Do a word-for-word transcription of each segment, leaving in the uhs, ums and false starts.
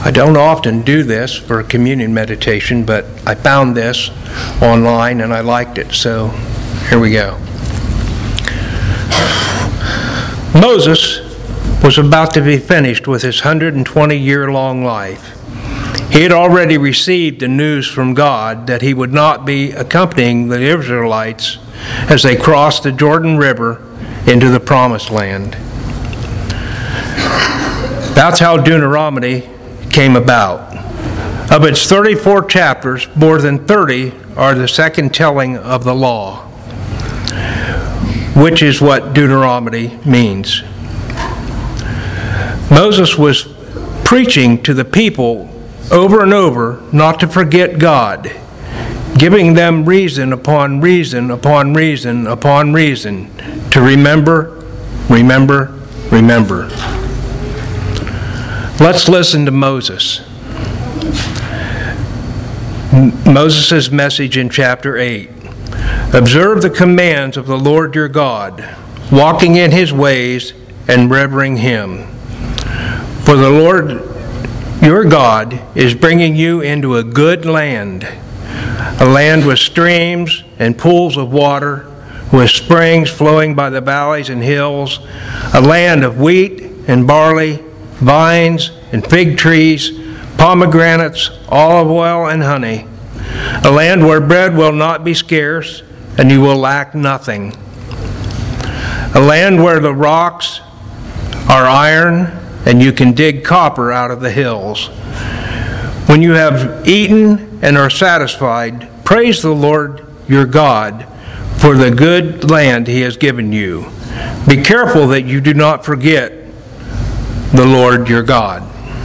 I don't often do this for communion meditation, but I found this online and I liked it, so here we go. Moses was about to be finished with his one hundred twenty year long life. He had already received the news from God that he would not be accompanying the Israelites as they crossed the Jordan River into the Promised Land. That's how Deuteronomy came about. Of its thirty-four chapters, more than thirty are the second telling of the law, which is what Deuteronomy means. Moses was preaching to the people over and over not to forget God, giving them reason upon reason upon reason upon reason to remember, remember, remember. Let's listen to Moses. Moses' message in chapter eight. Observe the commands of the Lord your God, walking in his ways and revering him. For the Lord your God is bringing you into a good land, a land with streams and pools of water, with springs flowing by the valleys and hills, a land of wheat and barley, vines and fig trees, pomegranates, olive oil and honey, a land where bread will not be scarce and you will lack nothing, a land where the rocks are iron and you can dig copper out of the hills. When you have eaten and are satisfied, praise the Lord your God for the good land he has given you. Be careful that you do not forget the Lord your God.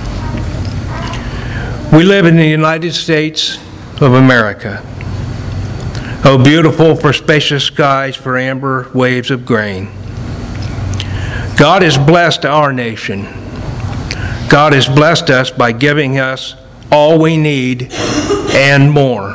We live in the United States of America. Oh, beautiful for spacious skies, for amber waves of grain. God has blessed our nation. God has blessed us by giving us all we need and more.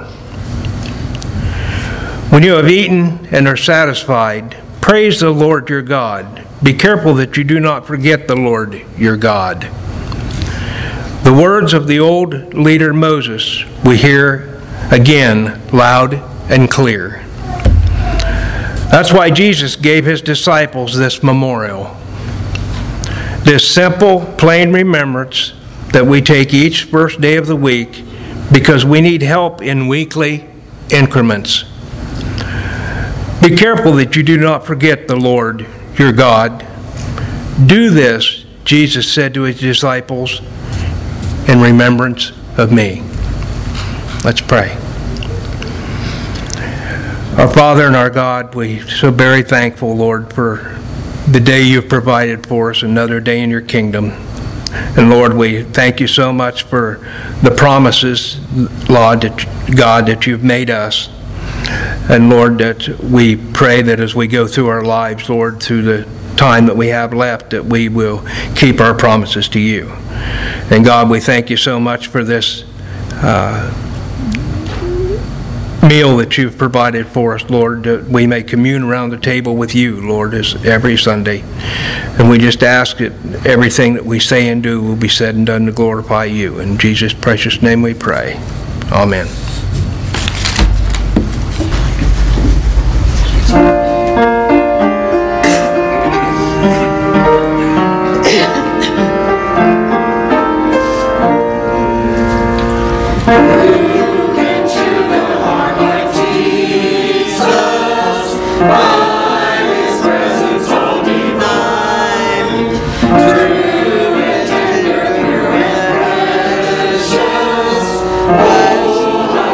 When you have eaten and are satisfied, praise the Lord your God. Be careful that you do not forget the Lord your God. The words of the old leader Moses we hear again loud and clear. That's why Jesus gave his disciples this memorial, this simple, plain remembrance that we take each first day of the week because we need help in weekly increments. Be careful that you do not forget the Lord your God. Do this, Jesus said to his disciples, in remembrance of me. Let's pray. Our Father and our God, we're so very thankful, Lord, for the day you've provided for us, another day in your kingdom. And Lord, we thank you so much for the promises, Lord, that, God, that you've made us. And Lord, that we pray that as we go through our lives, Lord, through the time that we have left, that we will keep our promises to you. And God, we thank you so much for this uh, meal that you've provided for us, Lord, that we may commune around the table with you, Lord, as every Sunday. And we just ask that everything that we say and do will be said and done to glorify you. In Jesus' precious name we pray. Amen. Oh,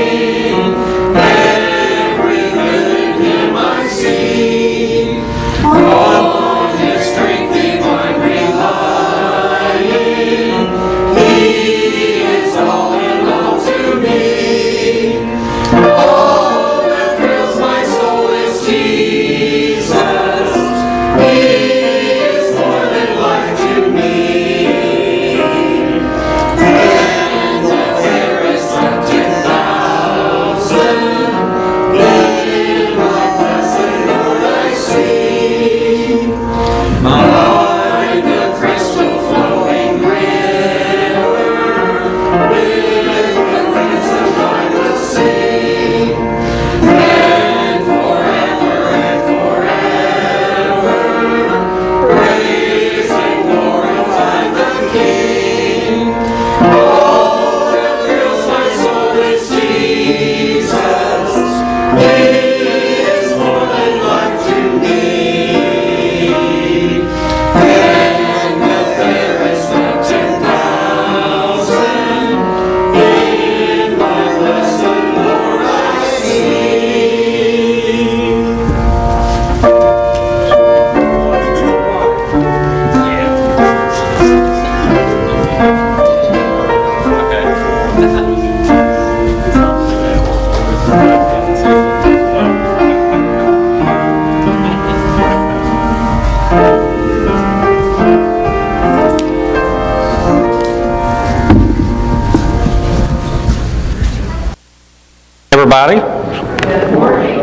Everybody? Good morning.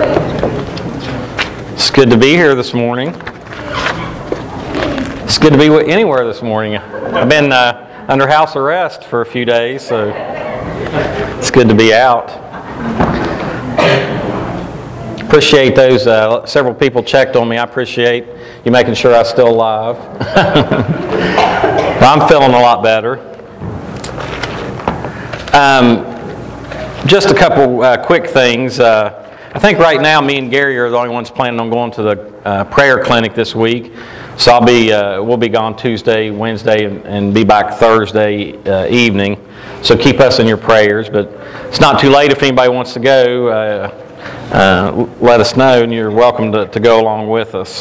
It's good to be here this morning. It's good to be anywhere this morning. I've been uh, under house arrest for a few days, so it's good to be out. Appreciate those. Uh, several people checked on me. I appreciate you making sure I'm still alive. I'm feeling a lot better. Um, Just a couple uh, quick things. Uh, I think right now me and Gary are the only ones planning on going to the uh, prayer clinic this week. So I'll be, uh, we'll be gone Tuesday, Wednesday, and, and be back Thursday uh, evening. So keep us in your prayers. But it's not too late if anybody wants to go. Uh, uh, let us know, and you're welcome to, to go along with us.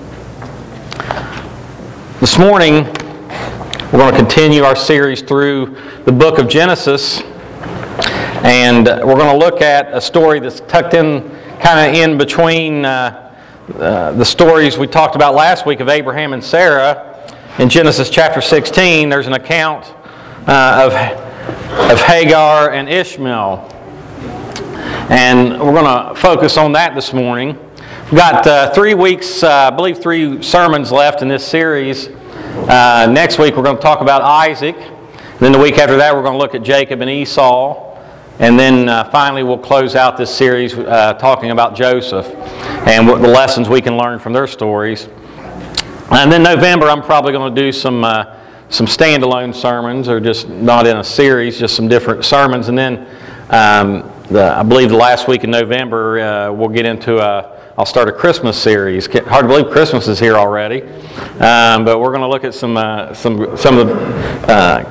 This morning, we're going to continue our series through the book of Genesis. And we're going to look at a story that's tucked in, kind of in between uh, uh, the stories we talked about last week of Abraham and Sarah. In Genesis chapter sixteen, there's an account uh, of, of Hagar and Ishmael. And we're going to focus on that this morning. We've got uh, three weeks, uh, I believe three sermons left in this series. Uh, next week we're going to talk about Isaac. And then the week after that we're going to look at Jacob and Esau. And then uh, finally we'll close out this series uh, talking about Joseph and what the lessons we can learn from their stories. And then November I'm probably going to do some uh, some standalone sermons, or just not in a series, just some different sermons. And then um, the, I believe the last week in November uh, we'll get into a, I'll start a Christmas series. Hard to believe Christmas is here already. Um, but we're going to look at some uh, some some of the uh,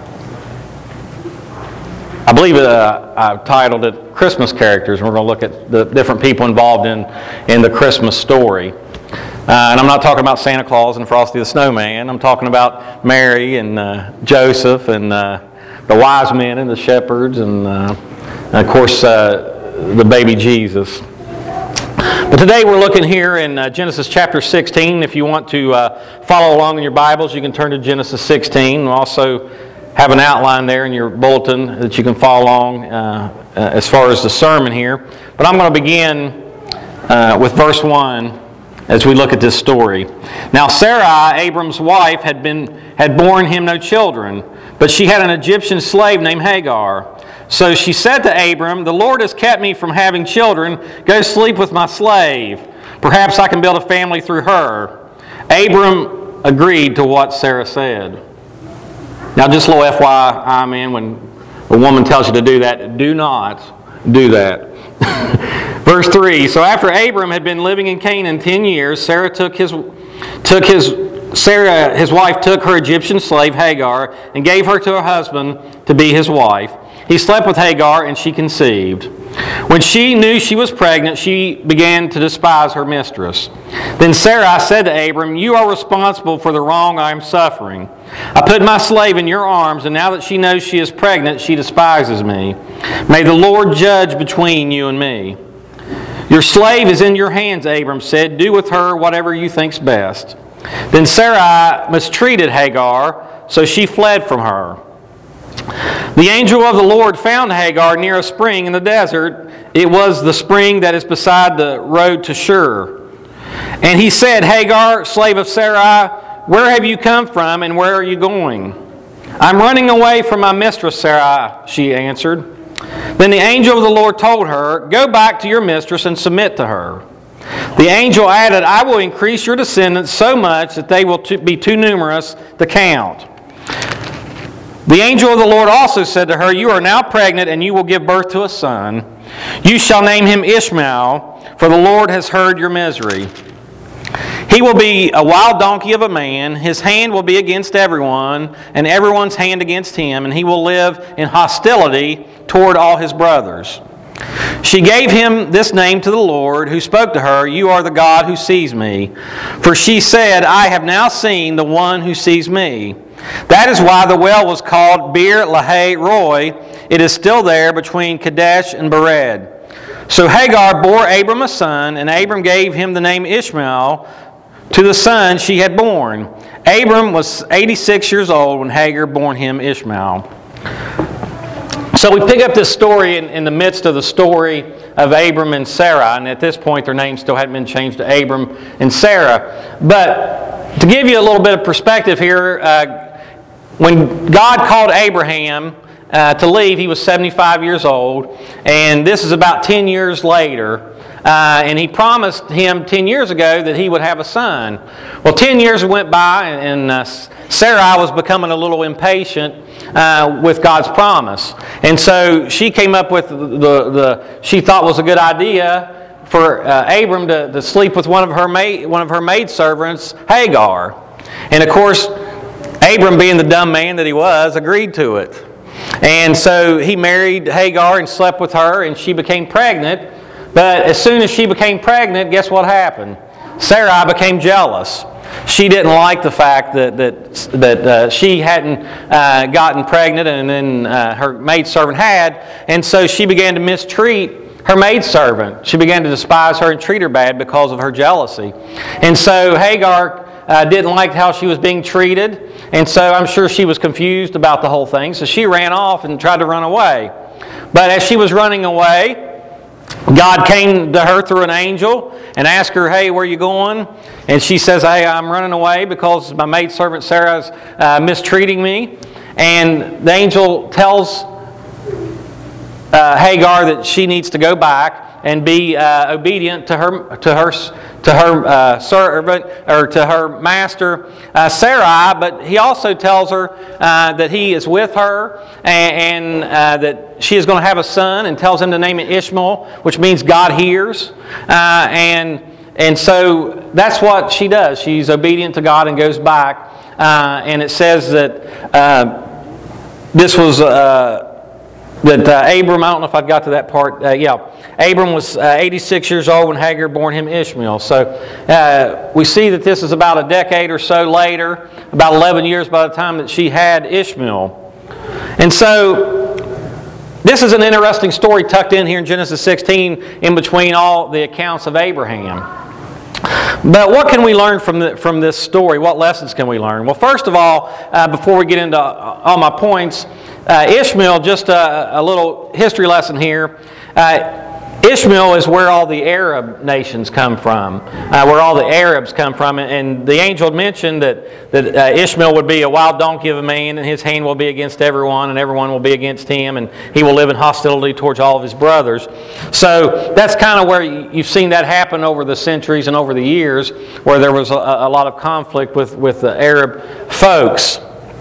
I believe uh, I've titled it Christmas Characters, and we're going to look at the different people involved in, in the Christmas story. Uh, and I'm not talking about Santa Claus and Frosty the Snowman. I'm talking about Mary and uh, Joseph and uh, the wise men and the shepherds and, uh, and of course, uh, the baby Jesus. But today we're looking here in uh, Genesis chapter sixteen. If you want to uh, follow along in your Bibles, you can turn to Genesis sixteen. We'll also have an outline there in your bulletin that you can follow along uh, uh, as far as the sermon here. But I'm going to begin uh, with verse one as we look at this story. Now Sarai, Abram's wife, had been had borne him no children, but she had an Egyptian slave named Hagar. So she said to Abram, "The Lord has kept me from having children. Go sleep with my slave. Perhaps I can build a family through her." Abram agreed to what Sarah said. Now, just a little F Y I, man, when a woman tells you to do that, do not do that. Verse three, so after Abram had been living in Canaan ten years, Sarah took his, took his, Sarah, his wife, took her Egyptian slave Hagar and gave her to her husband to be his wife. he slept with Hagar, and she conceived. When she knew she was pregnant, she began to despise her mistress. Then Sarai said to Abram, "You are responsible for the wrong I am suffering. I put my slave in your arms, and now that she knows she is pregnant, she despises me. May the Lord judge between you and me." "Your slave is in your hands," Abram said. "Do with her whatever you think's best." Then Sarai mistreated Hagar, so she fled from her. The angel of the Lord found Hagar near a spring in the desert. It was the spring that is beside the road to Shur. And he said, "Hagar, slave of Sarai, where have you come from and where are you going?" "I'm running away from my mistress Sarai," she answered. Then the angel of the Lord told her, "Go back to your mistress and submit to her." The angel added, "I will increase your descendants so much that they will be too numerous to count." The angel of the Lord also said to her, "You are now pregnant, and you will give birth to a son. You shall name him Ishmael, for the Lord has heard your misery. He will be a wild donkey of a man. His hand will be against everyone, and everyone's hand against him, and he will live in hostility toward all his brothers." She gave him this name to the Lord, who spoke to her, "You are the God who sees me." For she said, "I have now seen the one who sees me." That is why the well was called Beer Lahai Roi. It is still there between Kadesh and Bered. So Hagar bore Abram a son, and Abram gave him the name Ishmael to the son she had born. Abram was eighty-six years old when Hagar bore him Ishmael. So we pick up this story in, in the midst of the story of Abram and Sarah, and at this point their names still hadn't been changed to Abram and Sarah. But to give you a little bit of perspective here, uh, when God called Abraham uh, to leave, he was seventy-five years old, and this is about ten years later. Uh, and he promised him ten years ago that he would have a son. Well, ten years went by, and, and uh, Sarai was becoming a little impatient uh, with God's promise. And so she came up with the, the, the she thought was a good idea for uh, Abram to, to sleep with one of her maid, one of her maidservants, Hagar. And of course, Abram, being the dumb man that he was, agreed to it. And so he married Hagar and slept with her, and she became pregnant. But as soon as she became pregnant, guess what happened? Sarai became jealous. She didn't like the fact that that that uh, she hadn't uh, gotten pregnant, and then uh, her maidservant had, and so she began to mistreat her maidservant. She began to despise her and treat her bad because of her jealousy. And so Hagar uh, didn't like how she was being treated, and so I'm sure she was confused about the whole thing. So she ran off and tried to run away. But as she was running away, God came to her through an angel and asked her, "Hey, where are you going?" And she says, "Hey, I'm running away because my maidservant Sarah's uh, mistreating me." And the angel tells uh, Hagar that she needs to go back and be uh, obedient to her to her to her uh, servant or to her master uh, Sarai. But he also tells her uh, that he is with her and, and uh, that she is going to have a son, and tells him to name it Ishmael, which means God hears. Uh, and and so that's what she does. She's obedient to God and goes back. Uh, and it says that uh, this was. Uh, That uh, Abram, I don't know if I got to that part. Uh, yeah, Abram was uh, eighty-six years old when Hagar bore him Ishmael. So uh, we see that this is about a decade or so later, about eleven years by the time that she had Ishmael. And so this is an interesting story tucked in here in Genesis sixteen, in between all the accounts of Abraham. But what can we learn from the, from this story? What lessons can we learn? Well, first of all, uh, before we get into all my points, uh, Ishmael, just a, a little history lesson here. Uh, Ishmael is where all the Arab nations come from, uh, where all the Arabs come from. And the angel had mentioned that, that uh, Ishmael would be a wild donkey of a man, and his hand will be against everyone, and everyone will be against him, and he will live in hostility towards all of his brothers. So that's kind of where you've seen that happen over the centuries and over the years, where there was a, a lot of conflict with, with the Arab folks.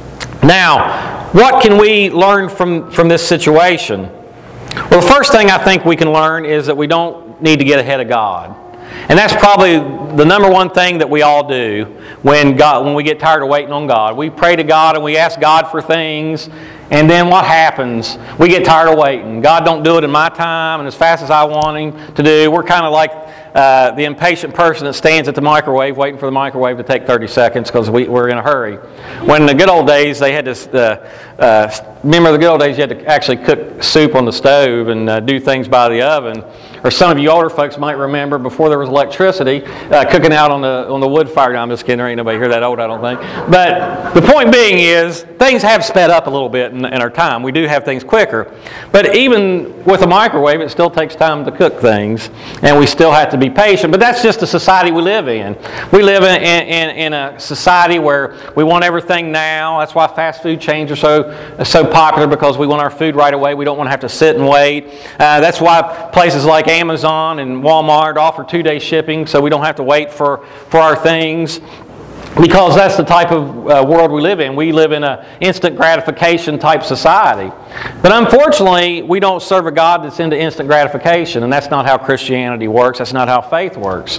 Now, what can we learn from, from this situation? Well, the first thing I think we can learn is that we don't need to get ahead of God. And that's probably the number one thing that we all do when God, when we get tired of waiting on God. We pray to God and we ask God for things, And then what happens? We get tired of waiting. God don't do it in my time and as fast as I want Him to do. We're kind of like uh, the impatient person that stands at the microwave waiting for the microwave to take thirty seconds because we, we're in a hurry. When in the good old days, they had to, uh, uh, remember the good old days, you had to actually cook soup on the stove and uh, do things by the oven. Or some of you older folks might remember before there was electricity, uh, cooking out on the on the wood fire. No, I'm just kidding. There ain't nobody here that old, I don't think. But the point being is, things have sped up a little bit in, in our time. We do have things quicker. But even with a microwave, it still takes time to cook things, and we still have to be patient. But that's just the society we live in. We live in, in, in a society where we want everything now. That's why fast food chains are so so popular, because we want our food right away. We don't want to have to sit and wait. Uh, that's why places like Amazon and Walmart offer two-day shipping, so we don't have to wait for, for our things, because that's the type of uh, world we live in. We live in an instant gratification type society. But unfortunately, we don't serve a God that's into instant gratification, and that's not how Christianity works. That's not how faith works.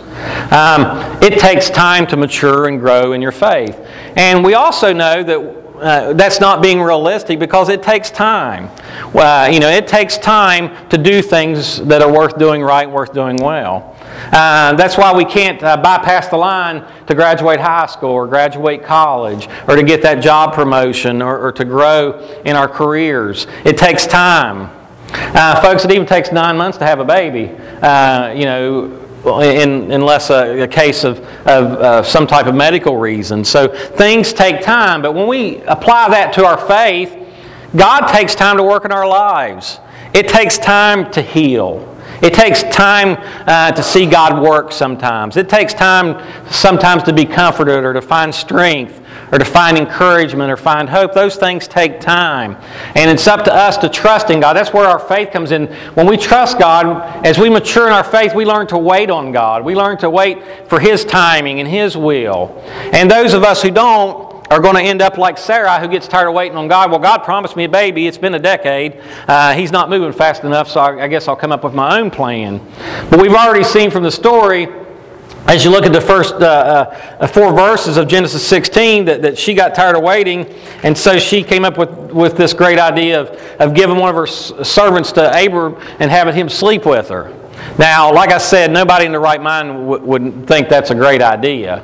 Um, it takes time to mature and grow in your faith. And we also know that Uh, that's not being realistic, because it takes time. Uh, you know, it takes time to do things that are worth doing right and worth doing well. Uh, that's why we can't uh, bypass the line to graduate high school or graduate college or to get that job promotion or, or to grow in our careers. It takes time. Uh, folks, it even takes nine months to have a baby. Uh, you know, In, unless a, a case of, of uh, some type of medical reason. So things take time, but when we apply that to our faith, God takes time to work in our lives. It takes time to heal. It takes time uh, to see God work sometimes. It takes time sometimes to be comforted or to find strength or to find encouragement or find hope. Those things take time. And it's up to us to trust in God. That's where our faith comes in. When we trust God, as we mature in our faith, we learn to wait on God. We learn to wait for His timing and His will. And those of us who don't are going to end up like Sarah, who gets tired of waiting on God. Well, God promised me a baby. It's been a decade. Uh, he's not moving fast enough, so I, I guess I'll come up with my own plan. But we've already seen from the story, as you look at the first uh, uh, four verses of Genesis sixteen, that, that she got tired of waiting, and so she came up with, with this great idea of, of giving one of her servants to Abram and having him sleep with her. Now, like I said, nobody in their right mind w- would think that's a great idea.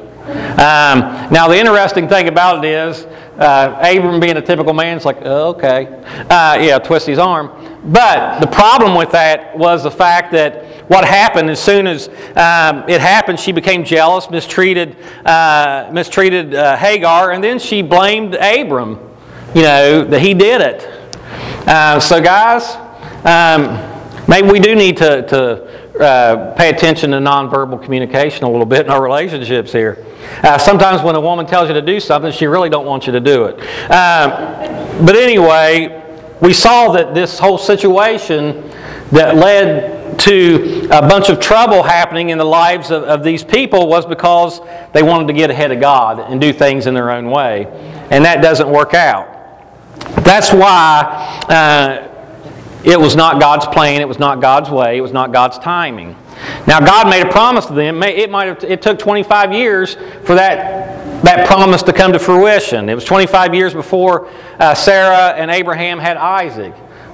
Um, now, the interesting thing about it is, uh, Abram being a typical man, it's like, oh, okay. Uh, yeah, twist his arm. But the problem with that was the fact that what happened as soon as um, it happened, she became jealous, mistreated, uh, mistreated uh, Hagar, and then she blamed Abram, you know, that he did it. Uh, so, guys, um, maybe we do need to, to uh, pay attention to nonverbal communication a little bit in our relationships here. Uh, sometimes when a woman tells you to do something, she really don't want you to do it. Um, but anyway, we saw that this whole situation that led to a bunch of trouble happening in the lives of, of these people was because they wanted to get ahead of God and do things in their own way. And that doesn't work out. That's why uh, it was not God's plan, it was not God's way, it was not God's timing. Now, God made a promise to them. It might have, it took twenty-five years for that, that promise to come to fruition. It was twenty-five years before uh, Sarah and Abraham had Isaac.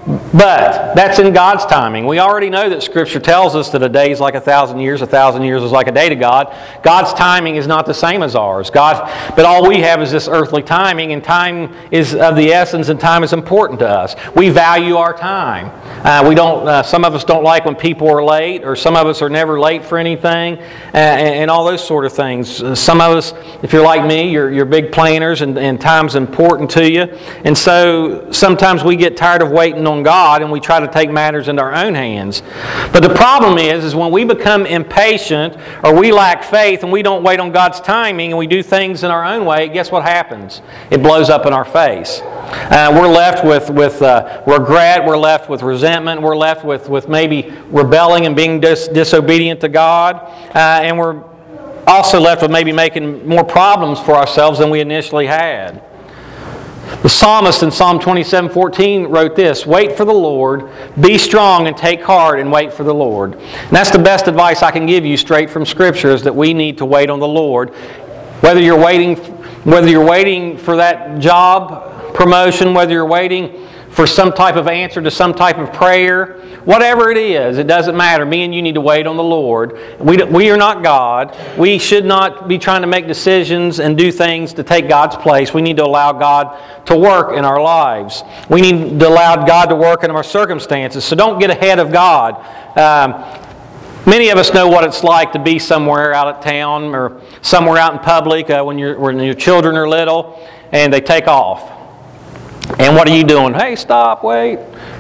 But that's in God's timing. We already know that Scripture tells us that a day is like a thousand years, a thousand years is like a day to God. God's timing is not the same as ours. God, but all we have is this earthly timing, and time is of the essence, and time is important to us. We value our time. Uh, we don't. Uh, some of us don't like when people are late, or some of us are never late for anything, uh, and, and all those sort of things. Uh, some of us, if you're like me, you're, you're big planners, and, and time's important to you. And so sometimes we get tired of waiting on God, and we try to take matters into our own hands. But the problem is, is when we become impatient or we lack faith and we don't wait on God's timing and we do things in our own way, guess what happens? It blows up in our face. Uh, we're left with, with uh, regret, we're left with resentment, we're left with, with maybe rebelling and being dis- disobedient to God, uh, and we're also left with maybe making more problems for ourselves than we initially had. The psalmist in Psalm twenty-seven fourteen wrote this: "Wait for the Lord, be strong and take heart and wait for the Lord." And that's the best advice I can give you straight from Scripture, is that we need to wait on the Lord. Whether you're waiting, whether you're waiting for that job promotion, whether you're waiting for some type of answer to some type of prayer, whatever it is, it doesn't matter. Me and you need to wait on the Lord. We, we are not God. We should not be trying to make decisions and do things to take God's place. We need to allow God to work in our lives. We need to allow God to work in our circumstances. So don't get ahead of God. Um, Many of us know what it's like to be somewhere out of town or somewhere out in public uh, when, you're, when your children are little and they take off. And what are you doing? Hey, stop, wait.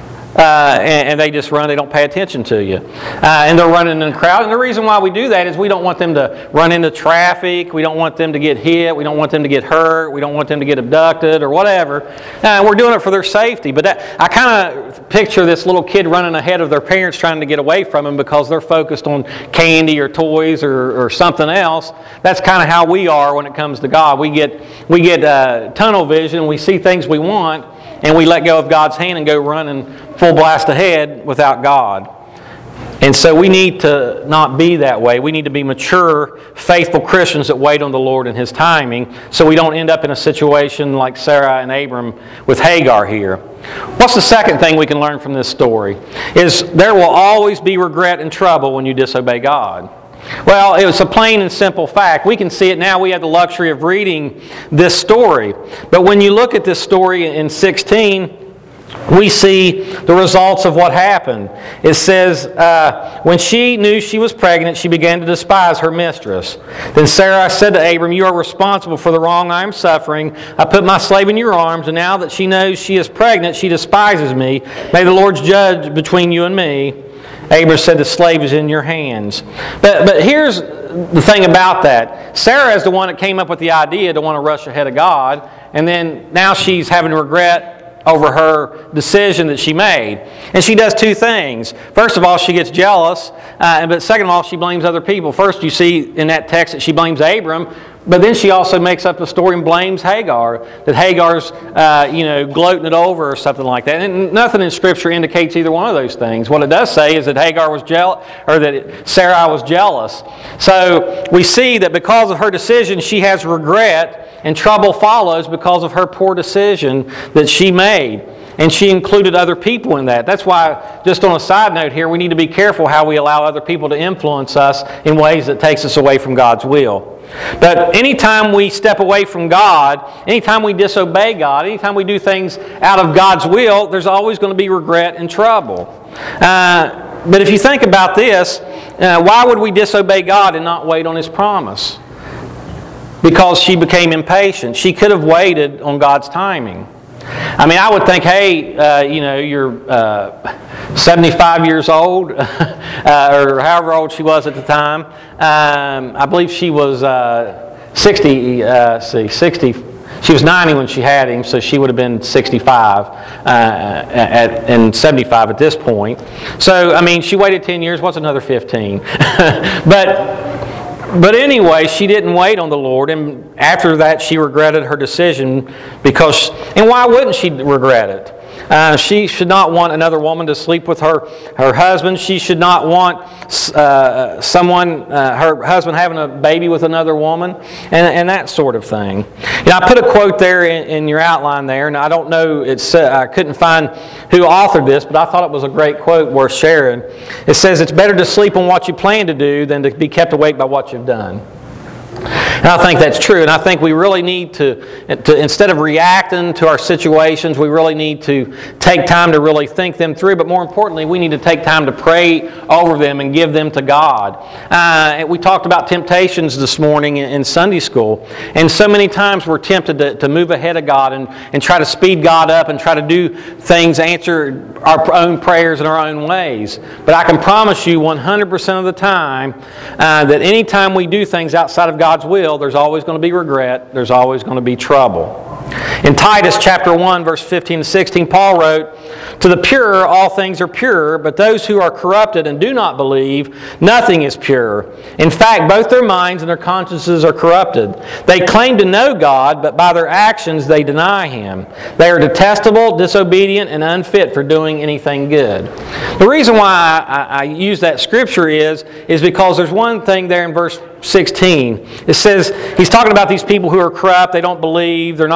Uh, and, and they just run, they don't pay attention to you. Uh, and they're running in the crowd. And the reason why we do that is we don't want them to run into traffic. We don't want them to get hit. We don't want them to get hurt. We don't want them to get abducted or whatever. Uh, we're doing it for their safety. But that, I kind of picture this little kid running ahead of their parents trying to get away from them because they're focused on candy or toys or, or something else. That's kind of how we are when it comes to God. We get, we get uh, tunnel vision. We see things we want. And we let go of God's hand and go running full blast ahead without God. And so we need to not be that way. We need to be mature, faithful Christians that wait on the Lord and His timing so we don't end up in a situation like Sarah and Abram with Hagar here. What's the second thing we can learn from this story? Is there will always be regret and trouble when you disobey God. Well, it was a plain and simple fact. We can see it now. We have the luxury of reading this story. But when you look at this story in sixteen, we see the results of what happened. It says, uh, when she knew she was pregnant, she began to despise her mistress. Then Sarah said to Abram, you are responsible for the wrong I am suffering. I put my slave in your arms, and now that she knows she is pregnant, she despises me. May the Lord judge between you and me. Abram said, the slave is in your hands. But, but here's the thing about that. Sarah is the one that came up with the idea to want to rush ahead of God. And then now she's having regret over her decision that she made. And she does two things. First of all, she gets jealous. Uh, but second of all, she blames other people. First, you see in that text that she blames Abram. But then she also makes up the story and blames Hagar, that Hagar's, uh, you know, gloating it over or something like that. And nothing in Scripture indicates either one of those things. What it does say is that Hagar was jealous, or that Sarai was jealous. So we see that because of her decision, she has regret, and trouble follows because of her poor decision that she made. And she included other people in that. That's why, just on a side note here, we need to be careful how we allow other people to influence us in ways that takes us away from God's will. But anytime we step away from God, anytime we disobey God, anytime we do things out of God's will, there's always going to be regret and trouble. Uh, but if you think about this, uh, why would we disobey God and not wait on His promise? Because she became impatient. She could have waited on God's timing. I mean, I would think, hey, uh, you know, you're uh, seventy-five years old, uh, or however old she was at the time. Um, I believe she was uh, sixty. Uh, see, sixty. She was ninety when she had him, so she would have been sixty-five uh, at, and seventy-five at this point. So, I mean, she waited ten years. What's another fifteen? but. But anyway, she didn't wait on the Lord, and after that she regretted her decision because, and why wouldn't she regret it? Uh, she should not want another woman to sleep with her, her husband. She should not want uh, someone, uh, her husband having a baby with another woman, and, and that sort of thing. You know, I put a quote there in, in your outline there, and I don't know, it's uh, I couldn't find who authored this, but I thought it was a great quote worth sharing. It says, it's better to sleep on what you plan to do than to be kept awake by what you've done. And I think that's true, and I think we really need to, to, instead of reacting to our situations, we really need to take time to really think them through, but more importantly, we need to take time to pray over them and give them to God. Uh, we talked about temptations this morning in, in Sunday school, and so many times we're tempted to, to move ahead of God and, and try to speed God up and try to do things, answer our own prayers in our own ways. But I can promise you one hundred percent of the time uh, that anytime we do things outside of God's will, there's always going to be regret. There's always going to be trouble. In Titus chapter one, verse fifteen to sixteen, Paul wrote, to the pure all things are pure, but those who are corrupted and do not believe, nothing is pure. In fact, both their minds and their consciences are corrupted. They claim to know God, but by their actions they deny Him. They are detestable, disobedient, and unfit for doing anything good. The reason why I, I, I use that scripture is, is because there's one thing there in verse sixteen. It says, he's talking about these people who are corrupt, they don't believe, they're not pure,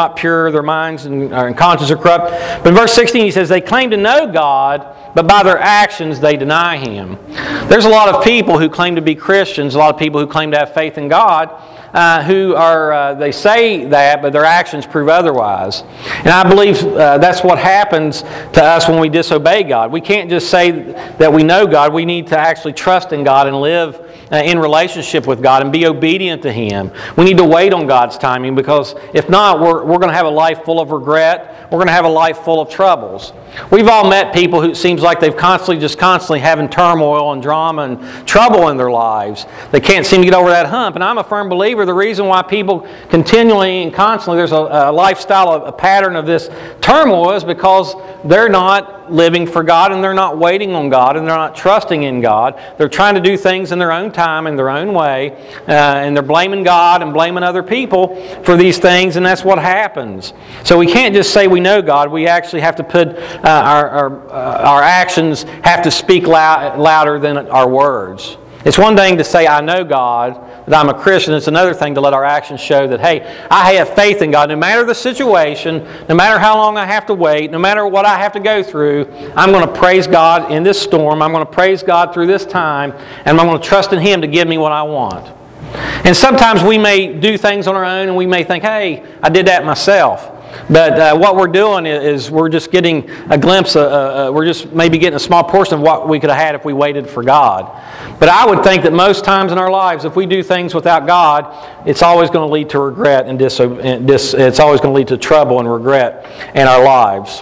pure, their minds and, and conscience are corrupt. But in verse sixteen he says, they claim to know God, but by their actions they deny Him. There's a lot of people who claim to be Christians, a lot of people who claim to have faith in God, Uh, who are, uh, they say that, but their actions prove otherwise. And I believe uh, that's what happens to us when we disobey God. We can't just say that we know God. We need to actually trust in God and live uh, in relationship with God and be obedient to Him. We need to wait on God's timing, because if not, we're, we're going to have a life full of regret. We're going to have a life full of troubles. We've all met people who it seems like they've constantly, just constantly having turmoil and drama and trouble in their lives. They can't seem to get over that hump. And I'm a firm believer the reason why people continually and constantly, there's a, a lifestyle, a pattern of this turmoil, is because they're not living for God, and they're not waiting on God, and they're not trusting in God. They're trying to do things in their own time, in their own way, uh, and they're blaming God and blaming other people for these things, and that's what happens. So we can't just say we know God. We actually have to put uh, our our, uh, our actions have to speak loud, louder than our words. It's one thing to say, I know God, that I'm a Christian. It's another thing to let our actions show that, hey, I have faith in God. No matter the situation, no matter how long I have to wait, no matter what I have to go through, I'm going to praise God in this storm. I'm going to praise God through this time, and I'm going to trust in Him to give me what I want. And sometimes we may do things on our own, and we may think, hey, I did that myself. But uh, what we're doing is we're just getting a glimpse, of, uh, uh, we're just maybe getting a small portion of what we could have had if we waited for God. But I would think that most times in our lives, if we do things without God, it's always going to lead to regret, and dis- dis- it's always going to lead to trouble and regret in our lives.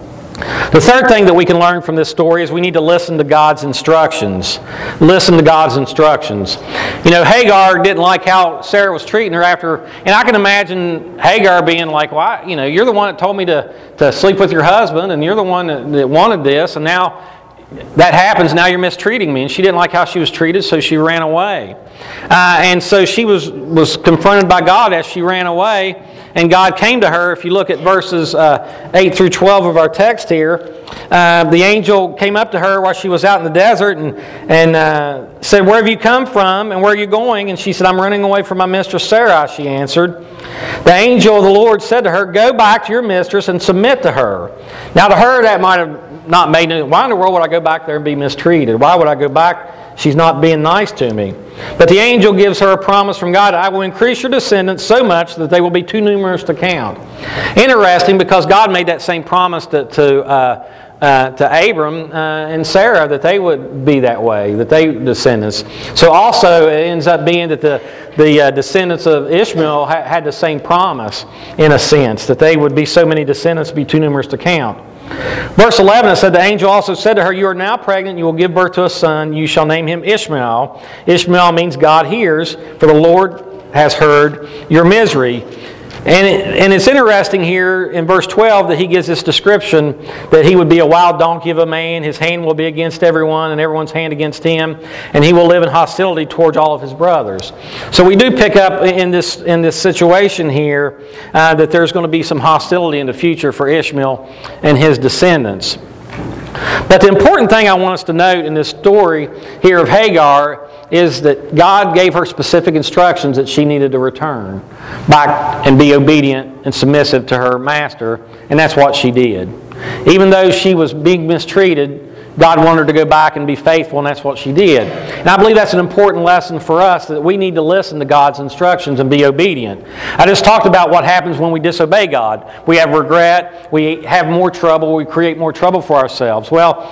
The third thing that we can learn from this story is we need to listen to God's instructions. Listen to God's instructions. You know, Hagar didn't like how Sarah was treating her after, and I can imagine Hagar being like, well, I, you know, you're the one that told me to, to sleep with your husband, and you're the one that, that wanted this, and now that happens, now you're mistreating me. And she didn't like how she was treated, so she ran away. Uh, and so she was, was confronted by God as she ran away. And God came to her. If you look at verses uh, eight through twelve of our text here, uh, the angel came up to her while she was out in the desert and, and uh, said, where have you come from and where are you going? And she said, I'm running away from my mistress Sarah, she answered. The angel of the Lord said to her, go back to your mistress and submit to her. Now to her that might have not made any, why in the world would I go back there and be mistreated? Why would I go back? She's not being nice to me. But the angel gives her a promise from God. I will increase your descendants so much that they will be too numerous to count. Interesting, because God made that same promise to to, uh, uh, to Abram uh, and Sarah, that they would be that way, that they descendants. So also it ends up being that the, the uh, descendants of Ishmael ha- had the same promise, in a sense, that they would be so many descendants, be too numerous to count. Verse eleven, it said, the angel also said to her, you are now pregnant, you will give birth to a son, you shall name him Ishmael. Ishmael means God hears, for the Lord has heard your misery. And, it, and it's interesting here in verse twelve that he gives this description that he would be a wild donkey of a man, his hand will be against everyone and everyone's hand against him, and he will live in hostility towards all of his brothers. So we do pick up in this in this situation here uh, that there's going to be some hostility in the future for Ishmael and his descendants. But the important thing I want us to note in this story here of Hagar is that God gave her specific instructions that she needed to return back and be obedient and submissive to her master, and that's what she did. Even though she was being mistreated, God wanted her to go back and be faithful, and that's what she did. And I believe that's an important lesson for us, that we need to listen to God's instructions and be obedient. I just talked about what happens when we disobey God. We have regret, we have more trouble, we create more trouble for ourselves. Well,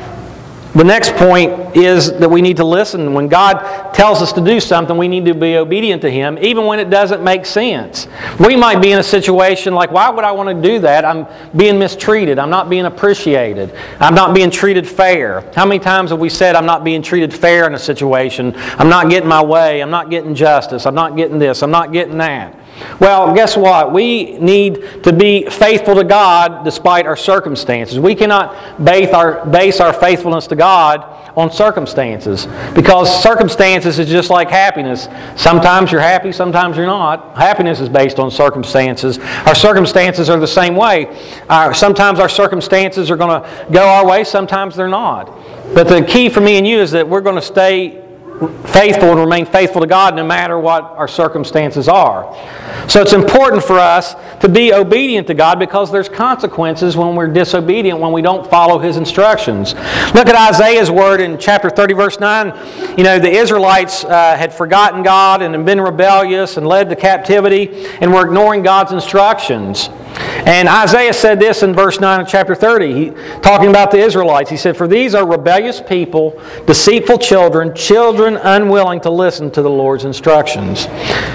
the next point is that we need to listen. When God tells us to do something, we need to be obedient to Him, even when it doesn't make sense. We might be in a situation like, why would I want to do that? I'm being mistreated. I'm not being appreciated. I'm not being treated fair. How many times have we said, I'm not being treated fair in a situation? I'm not getting my way. I'm not getting justice. I'm not getting this. I'm not getting that. Well, guess what? We need to be faithful to God despite our circumstances. We cannot base our, base our faithfulness to God on circumstances, because circumstances is just like happiness. Sometimes you're happy, sometimes you're not. Happiness is based on circumstances. Our circumstances are the same way. Our, sometimes our circumstances are going to go our way, sometimes they're not. But the key for me and you is that we're going to stay faithful and remain faithful to God no matter what our circumstances are. So it's important for us to be obedient to God because there's consequences when we're disobedient, when we don't follow His instructions. Look at Isaiah's word in chapter thirty, verse nine. You know, the Israelites uh, had forgotten God and had been rebellious and led to captivity and were ignoring God's instructions. And Isaiah said this in verse nine of chapter thirty, he, talking about the Israelites. He said, "For these are rebellious people, deceitful children, children unwilling to listen to the Lord's instructions."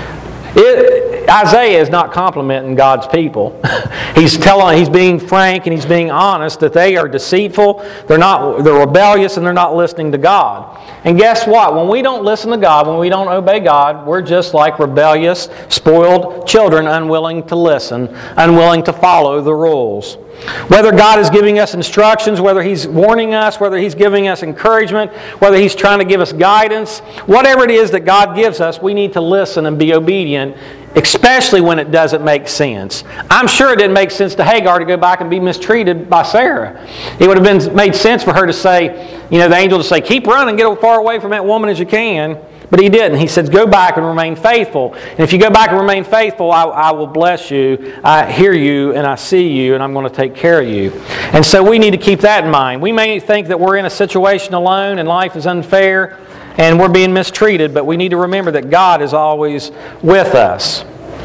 It, Isaiah is not complimenting God's people. He's telling, he's being frank and he's being honest that they are deceitful, they're not, they're rebellious, and they're not listening to God. And guess what? When we don't listen to God, when we don't obey God, we're just like rebellious, spoiled children, unwilling to listen, unwilling to follow the rules. Whether God is giving us instructions, whether He's warning us, whether He's giving us encouragement, whether He's trying to give us guidance, whatever it is that God gives us, we need to listen and be obedient, especially when it doesn't make sense. I'm sure it didn't make sense to Hagar to go back and be mistreated by Sarah. It would have been made sense for her to say, you know, the angel to say, "Keep running, get as far away from that woman as you can." But he didn't. He said, "Go back and remain faithful. And if you go back and remain faithful, I, I will bless you. I hear you and I see you and I'm going to take care of you." And so we need to keep that in mind. We may think that we're in a situation alone and life is unfair and we're being mistreated, but we need to remember that God is always with us.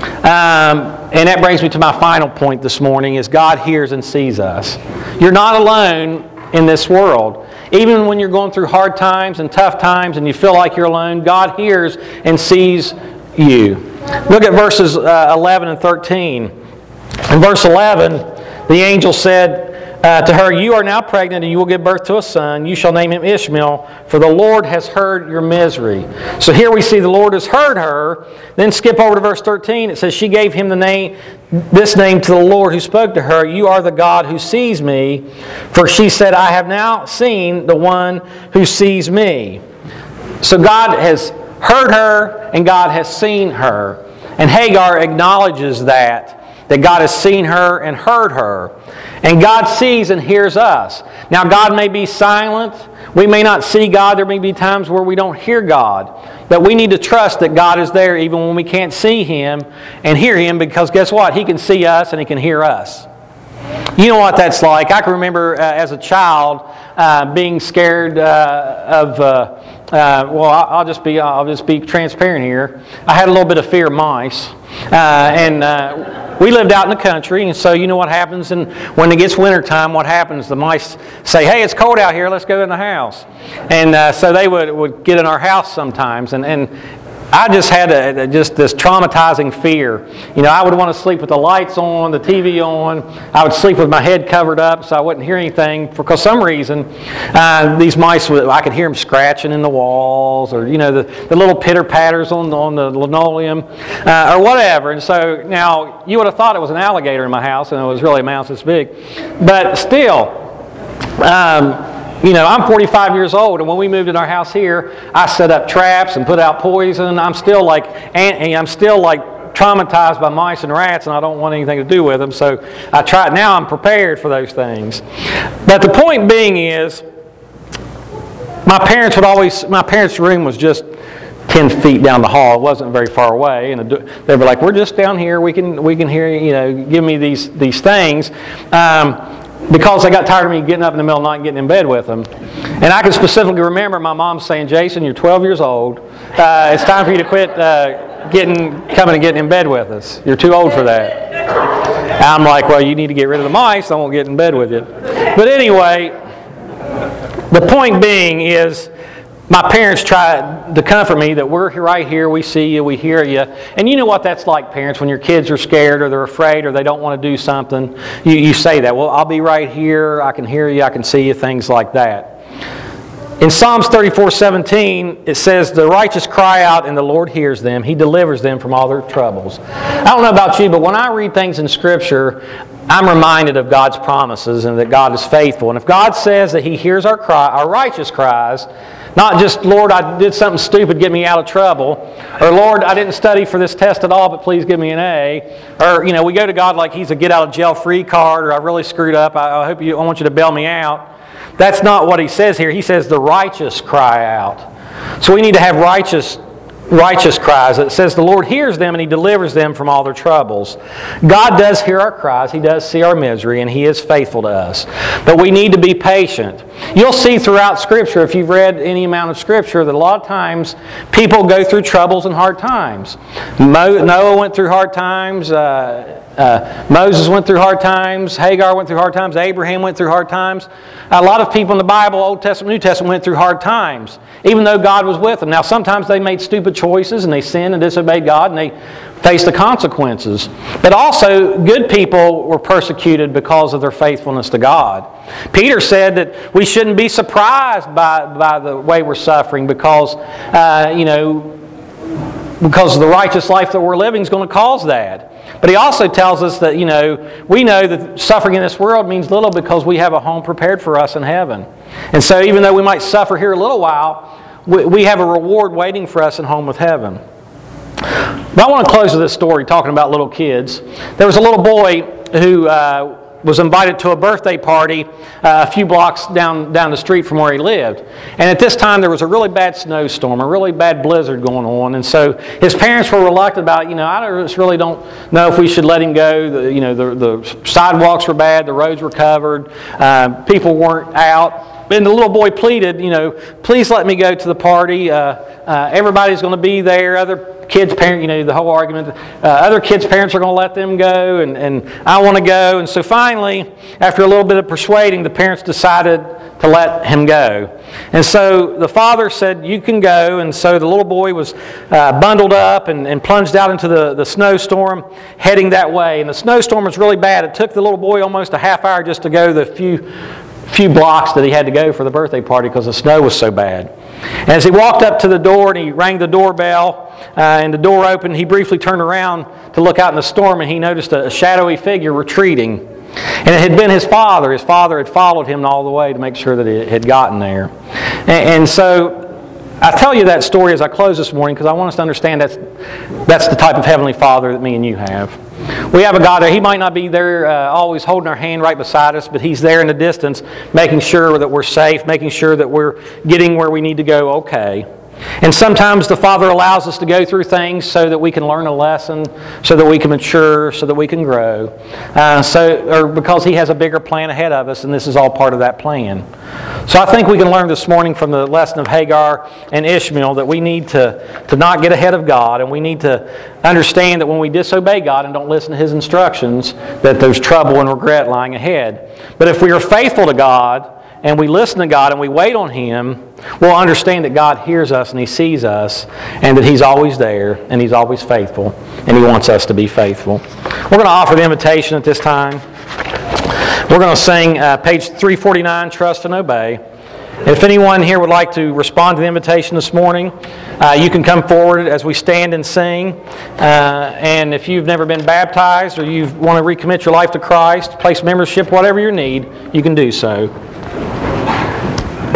Um, and that brings me to my final point this morning, is God hears and sees us. You're not alone in this world. Even when you're going through hard times and tough times and you feel like you're alone, God hears and sees you. Look at verses uh, eleven and thirteen. In verse eleven, the angel said uh, to her, "You are now pregnant and you will give birth to a son. You shall name him Ishmael, for the Lord has heard your misery." So here we see the Lord has heard her. Then skip over to verse thirteen. It says, "She gave him the name, this name to the Lord who spoke to her, 'You are the God who sees me.' For she said, 'I have now seen the one who sees me.'" So God has heard her and God has seen her. And Hagar acknowledges that, that God has seen her and heard her. And God sees and hears us. Now God may be silent. We may not see God. There may be times where we don't hear God. But we need to trust that God is there even when we can't see Him and hear Him, because guess what? He can see us and He can hear us. You know what that's like. I can remember uh, as a child uh, being scared uh, of. Uh, uh, well, I'll just be. I'll just be transparent here. I had a little bit of fear of mice, uh, and uh, we lived out in the country, and so you know what happens. And when it gets wintertime, what happens? The mice say, "Hey, it's cold out here. Let's go in the house." And uh, so they would would get in our house sometimes, and and. I just had a, a, just this traumatizing fear. You know, I would want to sleep with the lights on, the T V on. I would sleep with my head covered up so I wouldn't hear anything. For some reason, uh, these mice, would, I could hear them scratching in the walls, or, you know, the, the little pitter-patters on, on the linoleum, uh, or whatever. And so, now, you would have thought it was an alligator in my house, and it was really a mouse this big. But still, um, you know, I'm forty-five years old, and when we moved in our house here, I set up traps and put out poison. I'm still like, and I'm still like traumatized by mice and rats, and I don't want anything to do with them. So I try. Now I'm prepared for those things. But the point being is, my parents would always. My parents' room was just ten feet down the hall. It wasn't very far away, and they were like, "We're just down here. We can we can hear you. You know, give me these these things." Um, Because they got tired of me getting up in the middle of the night and getting in bed with them. And I can specifically remember my mom saying, "Jason, you're twelve years old. Uh, it's time for you to quit uh, getting, coming and getting in bed with us. You're too old for that." And I'm like, "Well, you need to get rid of the mice. I won't get in bed with you." But anyway, the point being is, my parents tried to comfort me that we're right here, we see you, we hear you. And you know what that's like, parents, when your kids are scared or they're afraid or they don't want to do something. You, you say that, "Well, I'll be right here, I can hear you, I can see you," things like that. In Psalms thirty-four seventeen, it says, "The righteous cry out and the Lord hears them. He delivers them from all their troubles." I don't know about you, but when I read things in Scripture, I'm reminded of God's promises and that God is faithful. And if God says that He hears our cry, our righteous cries, not just, "Lord, I did something stupid, get me out of trouble," or, "Lord, I didn't study for this test at all, but please give me an A," or, you know, we go to God like He's a get-out-of-jail-free card, or, "I really screwed up, I, I hope you, I want you to bail me out." That's not what He says here. He says the righteous cry out. So we need to have righteous righteous cries. It says the Lord hears them and He delivers them from all their troubles. God does hear our cries. He does see our misery, and He is faithful to us. But we need to be patient. You'll see throughout Scripture, if you've read any amount of Scripture, that a lot of times people go through troubles and hard times. Mo- Noah went through hard times. Uh, uh, Moses went through hard times. Hagar went through hard times. Abraham went through hard times. A lot of people in the Bible, Old Testament, New Testament, went through hard times, even though God was with them. Now, sometimes they made stupid choices and they sinned and disobeyed God and they faced the consequences. But also, good people were persecuted because of their faithfulness to God. Peter said that we shouldn't be surprised by, by the way we're suffering because, uh, you know, because the righteous life that we're living is going to cause that. But he also tells us that, you know, we know that suffering in this world means little because we have a home prepared for us in heaven. And so even though we might suffer here a little while, we, we have a reward waiting for us in home with heaven. But I want to close with this story talking about little kids. There was a little boy who uh, was invited to a birthday party uh, a few blocks down, down the street from where he lived. And at this time there was a really bad snowstorm, a really bad blizzard going on. And so his parents were reluctant about, you know, I just really don't know if we should let him go. The, you know, the, the sidewalks were bad, the roads were covered, uh, people weren't out. And the little boy pleaded, you know, please let me go to the party. Uh, uh, everybody's going to be there. Other kids' parents, you know, the whole argument. Uh, other kids' parents are going to let them go, and, and I want to go. And so finally, after a little bit of persuading, the parents decided to let him go. And so the father said, you can go. And so the little boy was uh, bundled up and, and plunged out into the, the snowstorm, heading that way. And the snowstorm was really bad. It took the little boy almost a half hour just to go the few few blocks that he had to go for the birthday party because the snow was so bad. And as he walked up to the door and he rang the doorbell uh, and the door opened, he briefly turned around to look out in the storm and he noticed a shadowy figure retreating. And it had been his father. His father had followed him all the way to make sure that it had gotten there. And, and so I tell you that story as I close this morning because I want us to understand that's, that's the type of Heavenly Father that me and you have. We have a God there. He might not be there uh, always holding our hand right beside us, but He's there in the distance making sure that we're safe, making sure that we're getting where we need to go okay. And sometimes the Father allows us to go through things so that we can learn a lesson, so that we can mature, so that we can grow. Uh, so, or because He has a bigger plan ahead of us, and this is all part of that plan. So I think we can learn this morning from the lesson of Hagar and Ishmael that we need to, to not get ahead of God, and we need to understand that when we disobey God and don't listen to His instructions, that there's trouble and regret lying ahead. But if we are faithful to God, and we listen to God and we wait on Him, we'll understand that God hears us and He sees us and that He's always there and He's always faithful and He wants us to be faithful. We're going to offer the invitation at this time. We're going to sing uh, page three forty-nine, Trust and Obey. And if anyone here would like to respond to the invitation this morning, uh, you can come forward as we stand and sing. Uh, and if you've never been baptized or you want to recommit your life to Christ, place membership, whatever your need, you can do so.